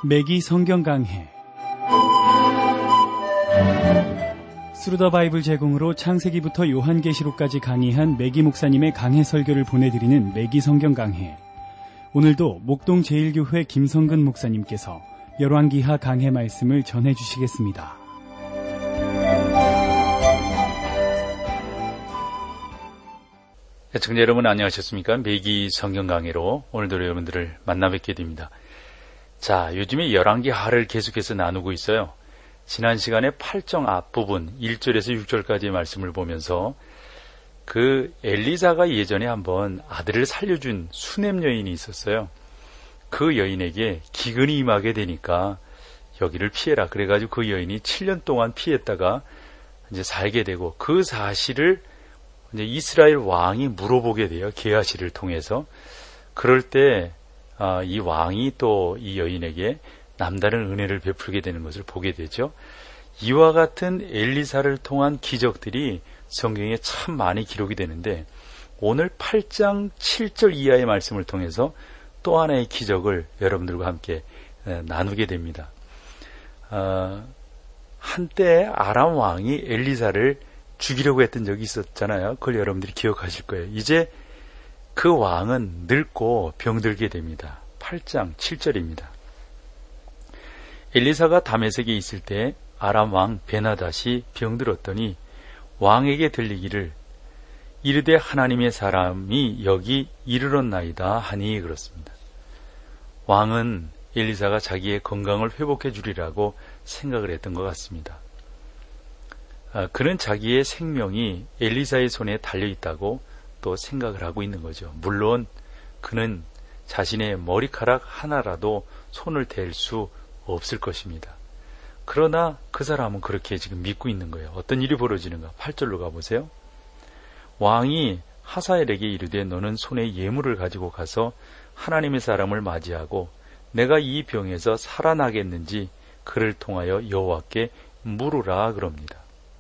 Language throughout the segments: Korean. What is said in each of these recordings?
매기 성경 강해 스루더 바이블 제공으로 창세기부터 요한계시록까지 강의한 매기 목사님의 강해 설교를 보내드리는 매기 성경 강해. 오늘도 목동 제1교회 김성근 목사님께서 열왕기하 강해 말씀을 전해주시겠습니다. 시청자 여러분 안녕하셨습니까? 매기 성경 강해로 오늘도 여러분들을 만나 뵙게 됩니다. 자, 요즘에 열왕기하를 계속해서 나누고 있어요. 지난 시간에 8장 앞부분 1절에서 6절까지의 말씀을 보면서 그 엘리사가 예전에 한번 아들을 살려준 수넴 여인이 있었어요. 그 여인에게 기근이 임하게 되니까 여기를 피해라. 그래가지고 그 여인이 7년 동안 피했다가 이제 살게 되고, 그 사실을 이제 이스라엘 왕이 물어보게 돼요. 게하시를 통해서. 그럴 때 이 왕이 또 이 여인에게 남다른 은혜를 베풀게 되는 것을 보게 되죠. 이와 같은 엘리사를 통한 기적들이 성경에 참 많이 기록이 되는데, 오늘 8장 7절 이하의 말씀을 통해서 또 하나의 기적을 여러분들과 함께 나누게 됩니다. 한때 아람 왕이 엘리사를 죽이려고 했던 적이 있었잖아요. 그걸 여러분들이 기억하실 거예요. 이제 그 왕은 늙고 병들게 됩니다. 8장 7절입니다. 엘리사가 다메섹에 있을 때 아람 왕 베나닷이 병들었더니 왕에게 들리기를 이르되 하나님의 사람이 여기 이르렀나이다 하니 그렇습니다. 왕은 엘리사가 자기의 건강을 회복해 주리라고 생각을 했던 것 같습니다. 그는 자기의 생명이 엘리사의 손에 달려있다고 또 생각을 하고 있는 거죠. 물론 그는 자신의 머리카락 하나라도 손을 댈 수 없을 것입니다. 그러나 그 사람은 그렇게 지금 믿고 있는 거예요. 어떤 일이 벌어지는가? 8절로 가보세요. 왕이 하사엘에게 이르되 너는 손에 예물을 가지고 가서 하나님의 사람을 맞이하고 내가 이 병에서 살아나겠는지 그를 통하여 여호와께 물으라 그럽니다.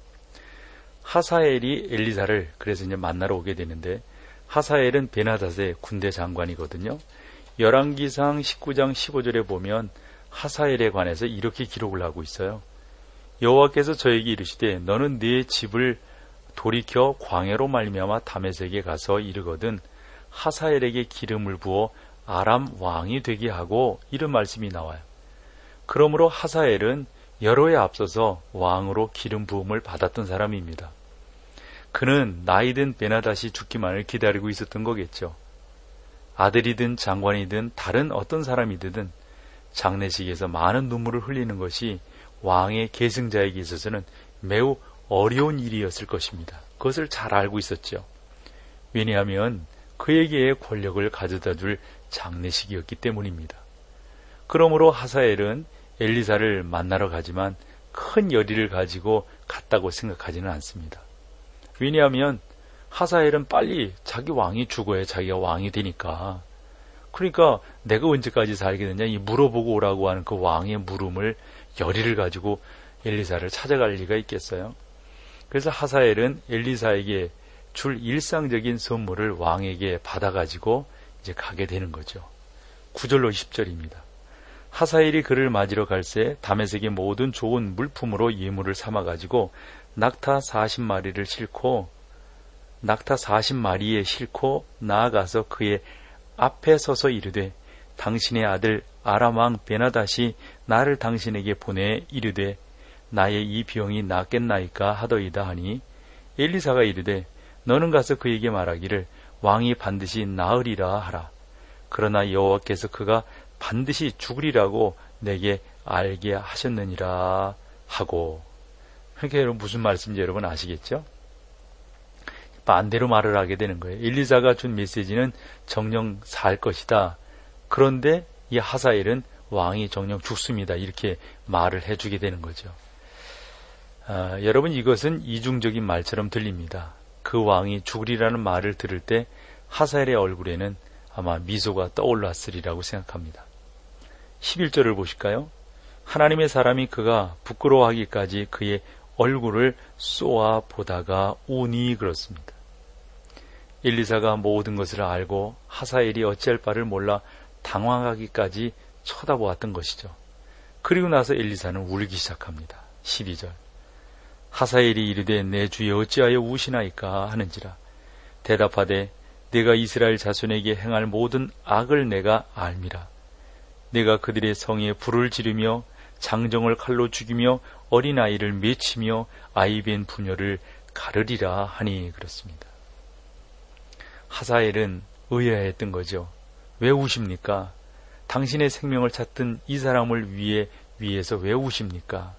하사엘이 엘리사를 그래서 이제 만나러 오게 되는데, 하사엘은 베나닷의 군대 장관이거든요. 열왕기상 19장 15절에 보면 하사엘에 관해서 이렇게 기록을 하고 있어요. 여호와께서 저에게 이르시되 너는 네 집을 돌이켜 광야로 말미암아 다메섹에 가서 이르거든 하사엘에게 기름을 부어 아람 왕이 되게 하고, 이런 말씀이 나와요. 그러므로 하사엘은 여러 해 앞서서 왕으로 기름 부음을 받았던 사람입니다. 그는 나이든 베나닷이 죽기만을 기다리고 있었던 거겠죠. 아들이든 장관이든 다른 어떤 사람이든 장례식에서 많은 눈물을 흘리는 것이 왕의 계승자에게 있어서는 매우 어려운 일이었을 것입니다. 그것을 잘 알고 있었죠. 왜냐하면 그에게의 권력을 가져다 줄 장례식이었기 때문입니다. 그러므로 하사엘은 엘리사를 만나러 가지만 큰 열의를 가지고 갔다고 생각하지는 않습니다. 왜냐하면 하사엘은 빨리 자기 왕이 죽어야 자기가 왕이 되니까. 그러니까 내가 언제까지 살게 되냐 이 물어보고 오라고 하는 그 왕의 물음을 열의를 가지고 엘리사를 찾아갈 리가 있겠어요. 그래서 하사엘은 엘리사에게 줄 일상적인 선물을 왕에게 받아가지고 이제 가게 되는 거죠. 9절로 10절입니다. 하사엘이 그를 맞으러 갈새 다메섹의 모든 좋은 물품으로 예물을 삼아가지고 낙타 40마리에 싣고 나아가서 그의 앞에 서서 이르되 당신의 아들 아람 왕 베나닷이 나를 당신에게 보내 이르되 나의 이 병이 낫겠나이까 하더이다 하니 엘리사가 이르되 너는 가서 그에게 말하기를 왕이 반드시 나으리라 하라. 그러나 여호와께서 그가 반드시 죽으리라고 내게 알게 하셨느니라 하고. 그러니까 여러분 무슨 말씀인지 여러분 아시겠죠? 반대로 말을 하게 되는 거예요. 엘리사가 준 메시지는 정녕 살 것이다. 그런데 이 하사엘은 왕이 정녕 죽습니다. 이렇게 말을 해주게 되는 거죠. 여러분 이것은 이중적인 말처럼 들립니다. 그 왕이 죽으리라는 말을 들을 때 하사엘의 얼굴에는 아마 미소가 떠올랐으리라고 생각합니다. 11절을 보실까요? 하나님의 사람이 그가 부끄러워하기까지 그의 얼굴을 쏘아 보다가 우니 그렇습니다. 엘리사가 모든 것을 알고 하사엘이 어찌할 바를 몰라 당황하기까지 쳐다보았던 것이죠. 그리고 나서 엘리사는 울기 시작합니다. 12절. 하사엘이 이르되 내 주여 어찌하여 우시나이까 하는지라. 대답하되 내가 이스라엘 자손에게 행할 모든 악을 내가 알미라. 내가 그들의 성에 불을 지르며 장정을 칼로 죽이며 어린아이를 맺히며 아이벤 부녀를 가르리라 하니 그렇습니다. 하사엘은 의아했던 거죠. 왜 우십니까? 당신의 생명을 찾던 이 사람을 위해서 왜 우십니까?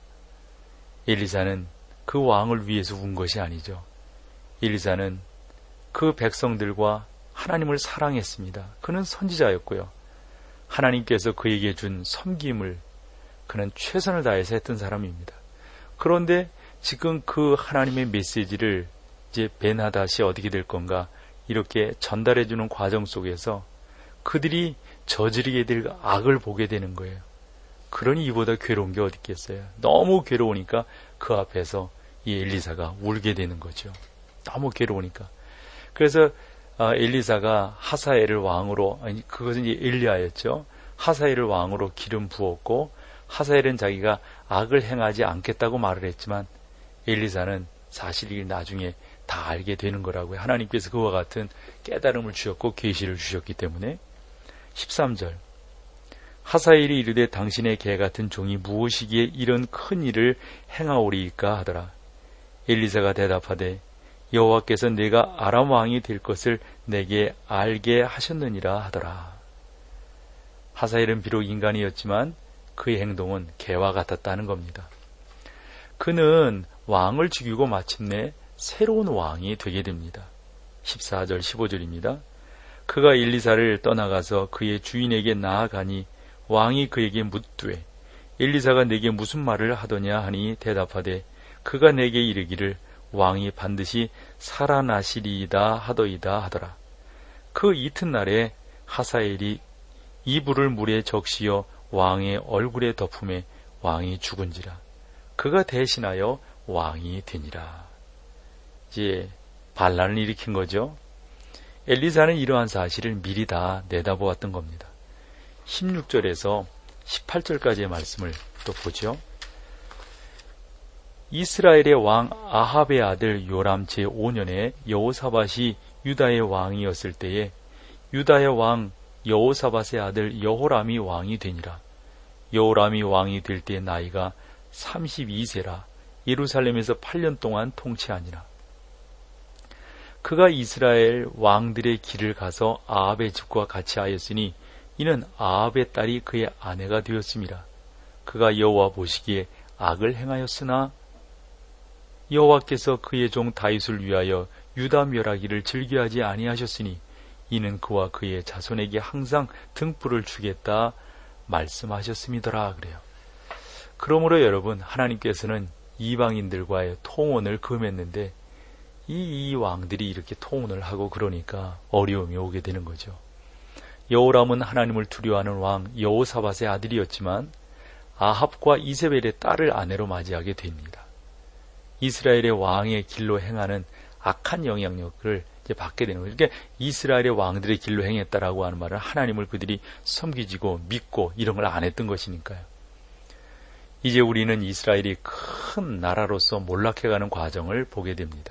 엘리사는 그 왕을 위해서 운 것이 아니죠. 엘리사는 그 백성들과 하나님을 사랑했습니다. 그는 선지자였고요. 하나님께서 그에게 준 섬김을 그는 최선을 다해서 했던 사람입니다. 그런데 지금 그 하나님의 메시지를 이제 벤하닷이 어떻게 될 건가 이렇게 전달해주는 과정 속에서 그들이 저지르게 될 악을 보게 되는 거예요. 그러니 이보다 괴로운 게 어디 있겠어요. 너무 괴로우니까 그 앞에서 이 엘리사가 울게 되는 거죠. 너무 괴로우니까. 그래서 엘리사가 하사엘을 왕으로, 아니 그것은 이제 엘리야였죠. 하사엘을 왕으로 기름 부었고 하사엘은 자기가 악을 행하지 않겠다고 말을 했지만 엘리사는 사실이 나중에 다 알게 되는 거라고요. 하나님께서 그와 같은 깨달음을 주셨고 계시를 주셨기 때문에. 13절. 하사엘이 이르되 당신의 개 같은 종이 무엇이기에 이런 큰 일을 행하오리이까 하더라. 엘리사가 대답하되 여호와께서 내가 아람 왕이 될 것을 내게 알게 하셨느니라 하더라. 하사엘은 비록 인간이었지만 그의 행동은 개와 같았다는 겁니다. 그는 왕을 죽이고 마침내 새로운 왕이 되게 됩니다. 14절 15절입니다. 그가 엘리사를 떠나가서 그의 주인에게 나아가니 왕이 그에게 묻되 엘리사가 내게 무슨 말을 하더냐 하니 대답하되 그가 내게 이르기를 왕이 반드시 살아나시리이다 하더이다 하더라. 그 이튿날에 하사엘이 이불을 물에 적시어 왕의 얼굴에 덮음에 왕이 죽은지라. 그가 대신하여 왕이 되니라. 이제 반란을 일으킨 거죠. 엘리사는 이러한 사실을 미리 다 내다보았던 겁니다. 16절에서 18절까지의 말씀을 또 보죠. 이스라엘의 왕 아합의 아들 요람 제5년에 여호사밧이 유다의 왕이었을 때에 유다의 왕 여호사밧의 아들 여호람이 왕이 되니라. 여호람이 왕이 될 때 나이가 32세라 예루살렘에서 8년 동안 통치하니라. 그가 이스라엘 왕들의 길을 가서 아합의 집과 같이 하였으니 이는 아합의 딸이 그의 아내가 되었음이라. 그가 여호와 보시기에 악을 행하였으나 여호와께서 그의 종 다윗을 위하여 유다 멸하기를 즐겨하지 아니하셨으니 이는 그와 그의 자손에게 항상 등불을 주겠다 말씀하셨음이더라 그래요. 그러므로 여러분, 하나님께서는 이방인들과의 통혼을 금했는데 이 왕들이 이렇게 통혼을 하고 그러니까 어려움이 오게 되는 거죠. 여호람은 하나님을 두려워하는 왕 여호사밧의 아들이었지만 아합과 이세벨의 딸을 아내로 맞이하게 됩니다. 이스라엘의 왕의 길로 행하는 악한 영향력을 이제 받게 되는 거죠. 그러니까 이스라엘의 왕들의 길로 행했다라고 하는 말은 하나님을 그들이 섬기지고 믿고 이런 걸 안 했던 것이니까요. 이제 우리는 이스라엘이 큰 나라로서 몰락해가는 과정을 보게 됩니다.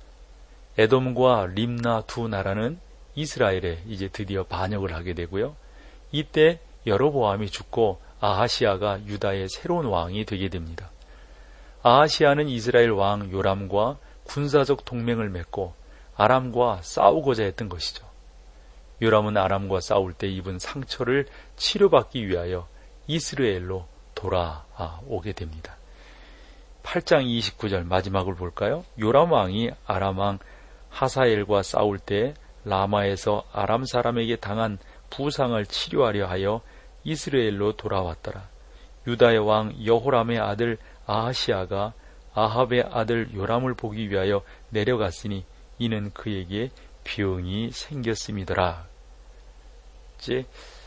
에돔과 림나 두 나라는 이스라엘에 이제 드디어 반역을 하게 되고요. 이때 여로보암이 죽고 아하시아가 유다의 새로운 왕이 되게 됩니다. 아하시아는 이스라엘 왕 요람과 군사적 동맹을 맺고 아람과 싸우고자 했던 것이죠. 요람은 아람과 싸울 때 입은 상처를 치료받기 위하여 이스라엘로 돌아오게 됩니다. 8장 29절 마지막을 볼까요? 요람 왕이 아람 왕 하사엘과 싸울 때 라마에서 아람 사람에게 당한 부상을 치료하려 하여 이스라엘로 돌아왔더라. 유다의 왕 여호람의 아들 아하시아가 아합의 아들 요람을 보기 위하여 내려갔으니 이는 그에게 병이 생겼음이더라. 이제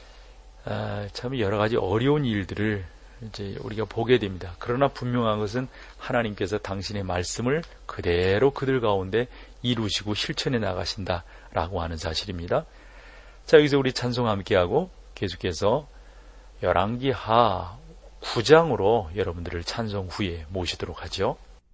참 여러 가지 어려운 일들을 이제 우리가 보게 됩니다. 그러나 분명한 것은 하나님께서 당신의 말씀을 그대로 그들 가운데 이루시고 실천해 나가신다라고 하는 사실입니다. 자, 여기서 우리 찬송 함께하고 계속해서 열왕기하 9장으로 여러분들을 찬송 후에 모시도록 하죠.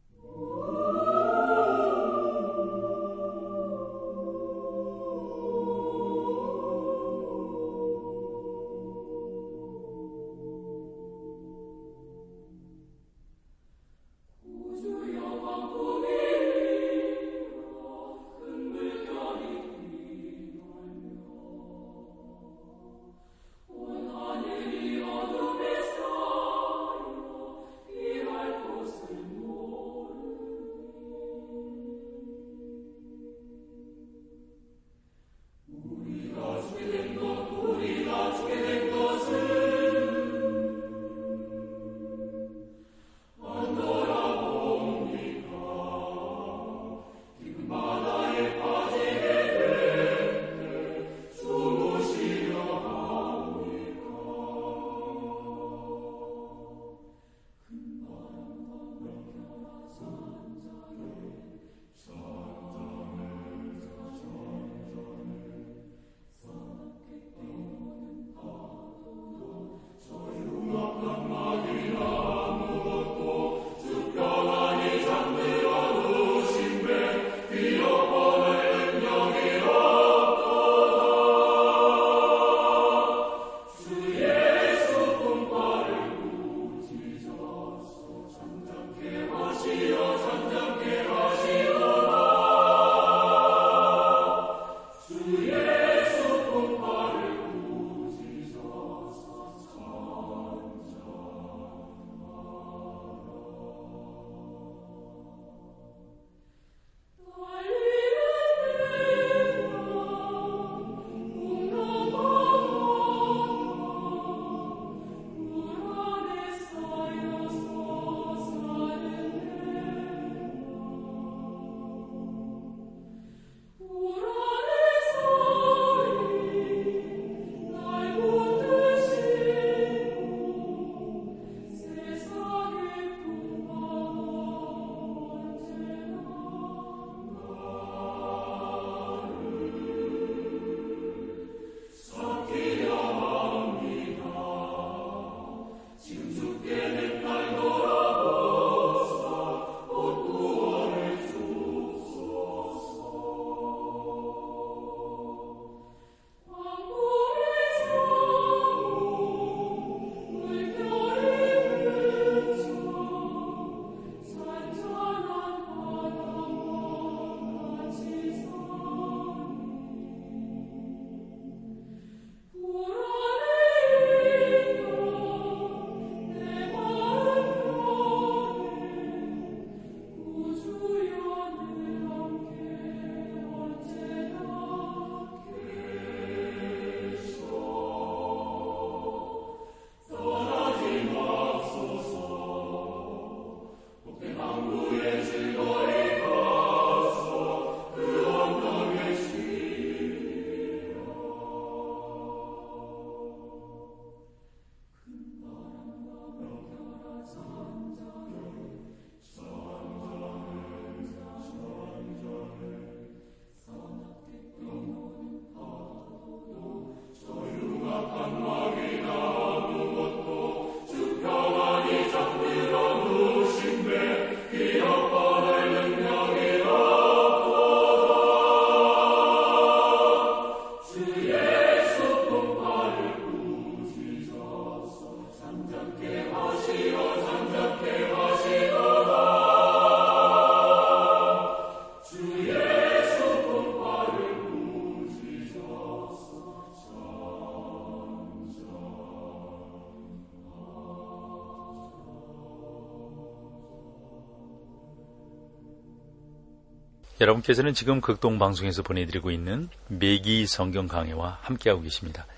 여러분께서는 지금 극동방송에서 보내드리고 있는 매기 성경 강해와 함께하고 계십니다.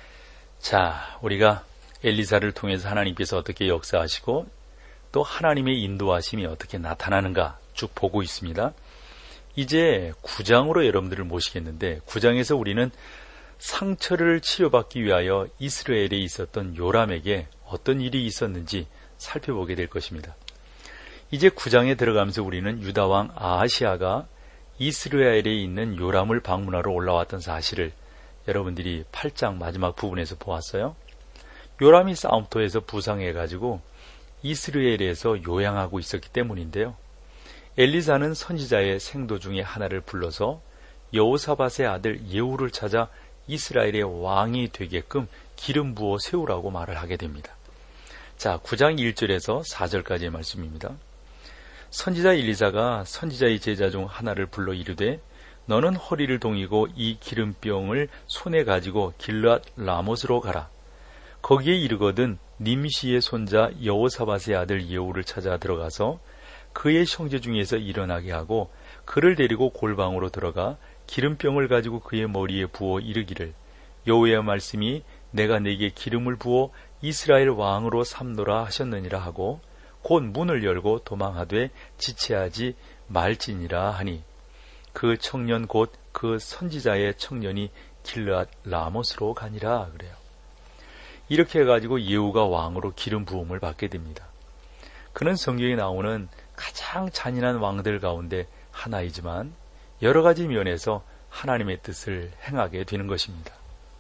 자, 우리가 엘리사를 통해서 하나님께서 어떻게 역사하시고 또 하나님의 인도하심이 어떻게 나타나는가 쭉 보고 있습니다. 이제 9장으로 여러분들을 모시겠는데 9장에서 우리는 상처를 치료받기 위하여 이스라엘에 있었던 요람에게 어떤 일이 있었는지 살펴보게 될 것입니다. 이제 9장에 들어가면서 우리는 유다왕 아하시아가 이스라엘에 있는 요람을 방문하러 올라왔던 사실을 여러분들이 8장 마지막 부분에서 보았어요. 요람이 싸움터에서 부상해가지고 이스라엘에서 요양하고 있었기 때문인데요. 엘리사는 선지자의 생도 중에 하나를 불러서 여호사밧의 아들 예후를 찾아 이스라엘의 왕이 되게끔 기름 부어 세우라고 말을 하게 됩니다. 자, 9장 1절에서 4절까지의 말씀입니다. 선지자 엘리사가 선지자의 제자 중 하나를 불러 이르되 너는 허리를 동이고 이 기름병을 손에 가지고 길앗 라못으로 가라. 거기에 이르거든 님시의 손자 여호사밧의 아들 예후를 찾아 들어가서 그의 형제 중에서 일어나게 하고 그를 데리고 골방으로 들어가 기름병을 가지고 그의 머리에 부어 이르기를 여호와의 말씀이 내가 네게 기름을 부어 이스라엘 왕으로 삼노라 하셨느니라 하고 곧 문을 열고 도망하되 지체하지 말지니라 하니 그 청년 곧 그 선지자의 청년이 길앗 라못으로 가니라 그래요. 이렇게 해가지고 예후가 왕으로 기름 부음을 받게 됩니다. 그는 성경에 나오는 가장 잔인한 왕들 가운데 하나이지만 여러 가지 면에서 하나님의 뜻을 행하게 되는 것입니다.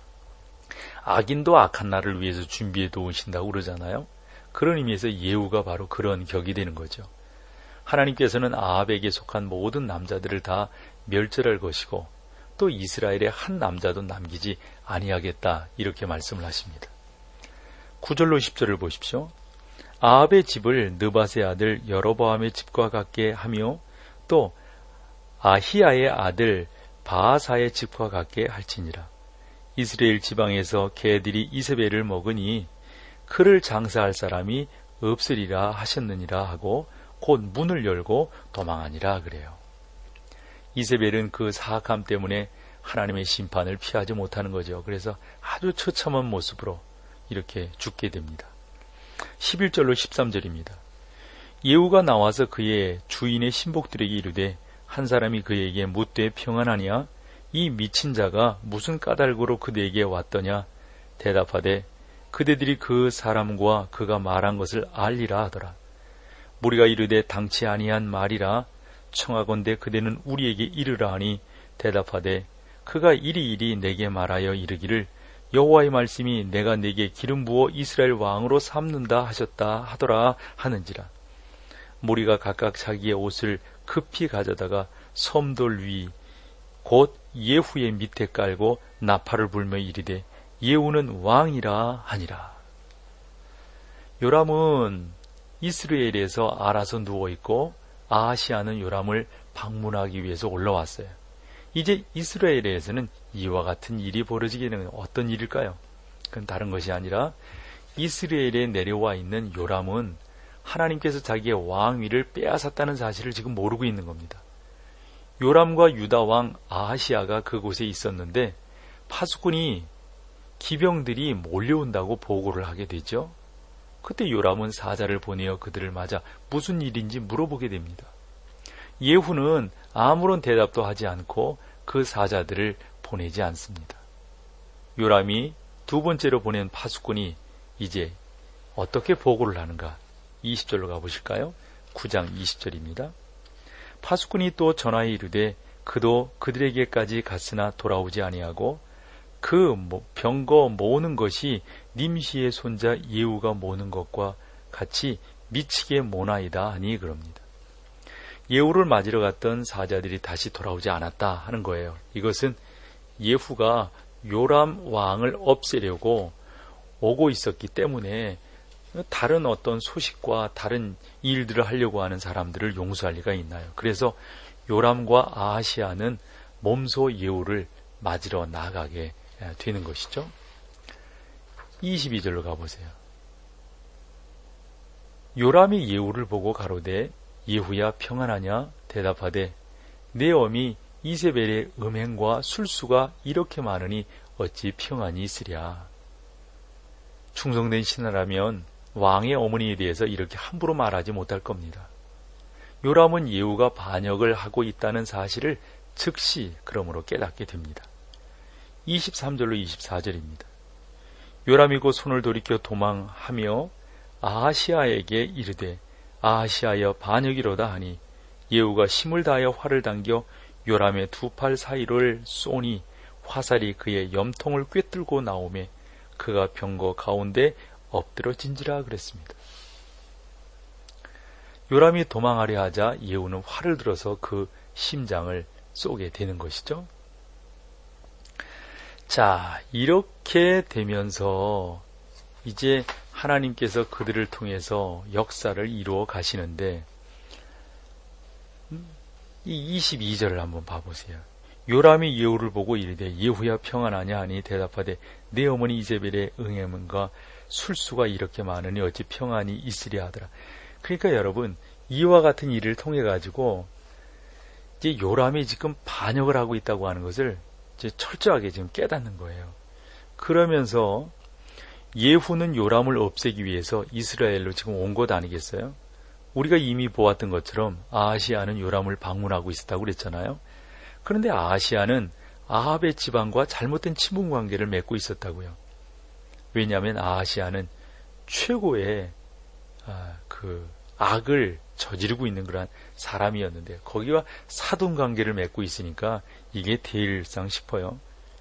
악인도 악한 날을 위해서 준비해 놓으신다고 그러잖아요. 그런 의미에서 예후가 바로 그런 격이 되는 거죠. 하나님께서는 아합에게 속한 모든 남자들을 다 멸절할 것이고 또 이스라엘의 한 남자도 남기지 아니하겠다 이렇게 말씀을 하십니다. 9절로 10절을 보십시오. 아합의 집을 느밧의 아들 여로보암의 집과 같게 하며 또 아히야의 아들 바아사의 집과 같게 할지니라. 이스라엘 지방에서 개들이 이세벨을 먹으니 그를 장사할 사람이 없으리라 하셨느니라 하고 곧 문을 열고 도망하니라 그래요. 이세벨은 그 사악함 때문에 하나님의 심판을 피하지 못하는 거죠. 그래서 아주 처참한 모습으로 이렇게 죽게 됩니다. 11절로 13절입니다. 예후가 나와서 그의 주인의 신복들에게 이르되 한 사람이 그에게 묻되 평안하냐? 이 미친 자가 무슨 까닭으로 그대에게 왔더냐? 대답하되 그대들이 그 사람과 그가 말한 것을 알리라 하더라. 무리가 이르되 당치 아니한 말이라 청하건대 그대는 우리에게 이르라 하니 대답하되 그가 이리이리 내게 말하여 이르기를 여호와의 말씀이 내가 네게 기름 부어 이스라엘 왕으로 삼는다 하셨다 하더라 하는지라. 무리가 각각 자기의 옷을 급히 가져다가 섬돌 위 곧 예후의 밑에 깔고 나팔을 불며 이르되 예후는 왕이라 하니라. 요람은 이스라엘에서 알아서 누워있고 아하시아는 요람을 방문하기 위해서 올라왔어요. 이제 이스라엘에서는 이와 같은 일이 벌어지게 되는 어떤 일일까요? 그건 다른 것이 아니라 이스라엘에 내려와 있는 요람은 하나님께서 자기의 왕위를 빼앗았다는 사실을 지금 모르고 있는 겁니다. 요람과 유다 왕 아하시아가 그곳에 있었는데 파수꾼이 기병들이 몰려온다고 보고를 하게 되죠. 그때 요람은 사자를 보내어 그들을 맞아 무슨 일인지 물어보게 됩니다. 예후는 아무런 대답도 하지 않고 그 사자들을 보내지 않습니다. 요람이 두 번째로 보낸 파수꾼이 이제 어떻게 보고를 하는가? 20절로 가보실까요? 9장 20절입니다. 파수꾼이 또 전하에 이르되 그도 그들에게까지 갔으나 돌아오지 아니하고 그 병거 모으는 것이 님시의 손자 예후가 모는 것과 같이 미치게 모나이다 하니 그럽니다. 예후를 맞으러 갔던 사자들이 다시 돌아오지 않았다 하는 거예요. 이것은 예후가 요람 왕을 없애려고 오고 있었기 때문에 다른 어떤 소식과 다른 일들을 하려고 하는 사람들을 용서할 리가 있나요? 그래서 요람과 아하시아는 몸소 예후를 맞으러 나가게 되는 것이죠. 22절로 가보세요. 요람이 예후를 보고 가로되 예후야 평안하냐? 대답하되 내 어미 이세벨의 음행과 술수가 이렇게 많으니 어찌 평안이 있으랴. 충성된 신하라면 왕의 어머니에 대해서 이렇게 함부로 말하지 못할 겁니다. 요람은 예후가 반역을 하고 있다는 사실을 즉시 그러므로 깨닫게 됩니다. 23절로 24절입니다. 요람이 곧 손을 돌이켜 도망하며 아하시아에게 이르되 아하시아여 반역이로다 하니 예후가 힘을 다하여 활을 당겨 요람의 두 팔 사이를 쏘니 화살이 그의 염통을 꿰뚫고 나오매 그가 병거 가운데 엎드러진지라 그랬습니다. 요람이 도망하려 하자 예후는 활을 들어서 그 심장을 쏘게 되는 것이죠. 자, 이렇게 되면서 이제 하나님께서 그들을 통해서 역사를 이루어 가시는데 이 22절을 한번 봐보세요. 요람이 예후를 보고 이르되 예후야 평안하냐 하니 대답하되 내 어머니 이세벨의 응애문과 술수가 이렇게 많으니 어찌 평안이 있으랴 하더라. 그러니까 여러분, 이와 같은 일을 통해 가지고 이제 요람이 지금 반역을 하고 있다고 하는 것을 이제 철저하게 지금 깨닫는 거예요. 그러면서 예후는 요람을 없애기 위해서 이스라엘로 지금 온 것 아니겠어요? 우리가 이미 보았던 것처럼 아하시아는 요람을 방문하고 있었다고 그랬잖아요. 그런데 아하시아는 아합의 집안과 잘못된 친분 관계를 맺고 있었다고요. 왜냐하면 아하시아는 최고의 그 악을 저지르고 있는 그러한 사람이었는데 거기와 사돈 관계를 맺고 있으니까 이게 대일상 싶어요.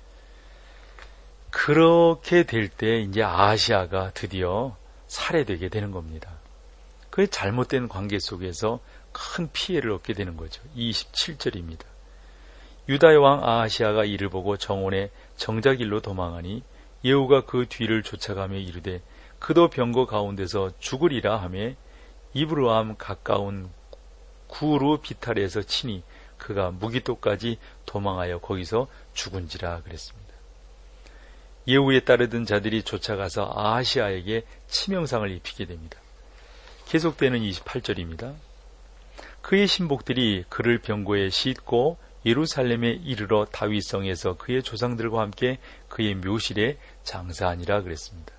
그렇게 될 때 이제 아하시아가 드디어 살해되게 되는 겁니다. 그 잘못된 관계 속에서 큰 피해를 얻게 되는 거죠. 27절입니다. 유다의 왕 아하시아가 이를 보고 정원의 정작일로 도망하니 예후가 그 뒤를 쫓아가며 이르되 그도 병거 가운데서 죽으리라 하며 이브르함 가까운 구루 비탈에서 치니 그가 무기토까지 도망하여 거기서 죽은지라 그랬습니다. 예후에 따르던 자들이 쫓아가서 아하시아에게 치명상을 입히게 됩니다. 계속되는 28절입니다. 그의 신복들이 그를 병고에 싣고 예루살렘에 이르러 다윗성에서 그의 조상들과 함께 그의 묘실에 장사하니라 그랬습니다.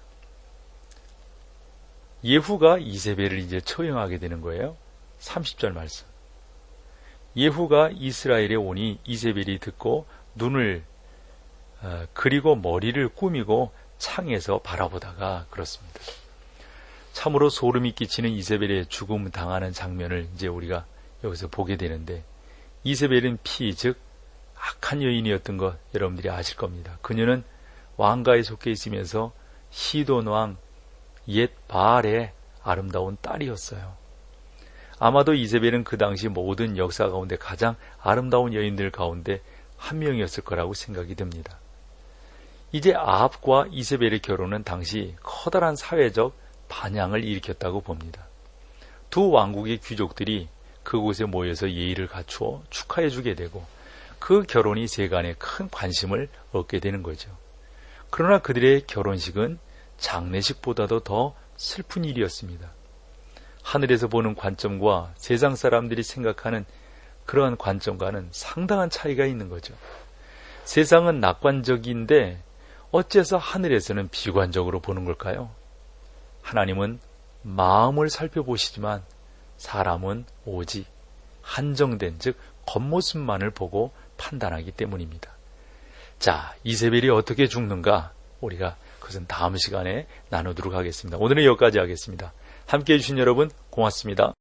예후가 이세벨을 이제 처형하게 되는 거예요. 30절 말씀. 예후가 이스라엘에 오니 이세벨이 듣고 눈을 그리고 머리를 꾸미고 창에서 바라보다가 그렇습니다. 참으로 소름이 끼치는 이세벨의 죽음 당하는 장면을 이제 우리가 여기서 보게 되는데 이세벨은 피, 즉 악한 여인이었던 것 여러분들이 아실 겁니다. 그녀는 왕가에 속해 있으면서 시돈 왕 옛 바알의 아름다운 딸이었어요. 아마도 이세벨은 그 당시 모든 역사 가운데 가장 아름다운 여인들 가운데 한 명이었을 거라고 생각이 듭니다. 이제 아합과 이세벨의 결혼은 당시 커다란 사회적 반향을 일으켰다고 봅니다. 두 왕국의 귀족들이 그곳에 모여서 예의를 갖추어 축하해주게 되고 그 결혼이 세간에 큰 관심을 얻게 되는 거죠. 그러나 그들의 결혼식은 장례식보다도 더 슬픈 일이었습니다. 하늘에서 보는 관점과 세상 사람들이 생각하는 그러한 관점과는 상당한 차이가 있는 거죠. 세상은 낙관적인데 어째서 하늘에서는 비관적으로 보는 걸까요? 하나님은 마음을 살펴보시지만 사람은 오직 한정된, 즉 겉모습만을 보고 판단하기 때문입니다. 자, 이세벨이 어떻게 죽는가? 우리가 그것은 다음 시간에 나누도록 하겠습니다. 오늘은 여기까지 하겠습니다. 함께해 주신 여러분 고맙습니다.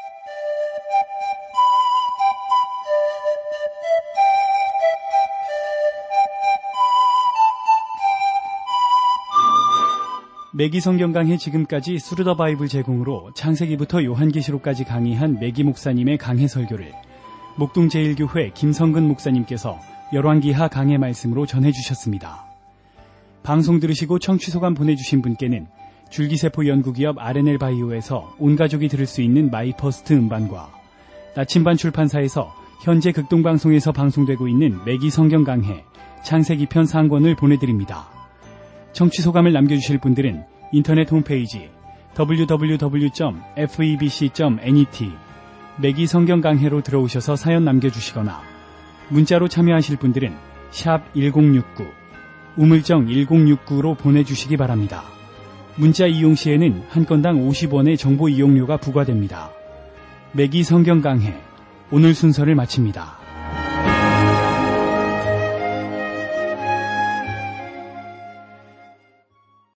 매기 성경 강해 지금까지 스루더 바이블 제공으로 창세기부터 요한계시록까지 강의한 매기 목사님의 강해 설교를 목동제일교회 김성근 목사님께서 열왕기하 강해 말씀으로 전해주셨습니다. 방송 들으시고 청취소감 보내주신 분께는 줄기세포 연구기업 R&L 바이오에서 온가족이 들을 수 있는 마이퍼스트 음반과 나침반 출판사에서 현재 극동방송에서 방송되고 있는 매기 성경 강해 창세기편 상권을 보내드립니다. 청취소감을 남겨주실 분들은 인터넷 홈페이지 www.febc.net 매기 성경 강해로 들어오셔서 사연 남겨주시거나 문자로 참여하실 분들은 샵 1069 우물정 1069로 보내주시기 바랍니다. 문자 이용 시에는 한 건당 50원의 정보 이용료가 부과됩니다. 매기 성경 강해 오늘 순서를 마칩니다.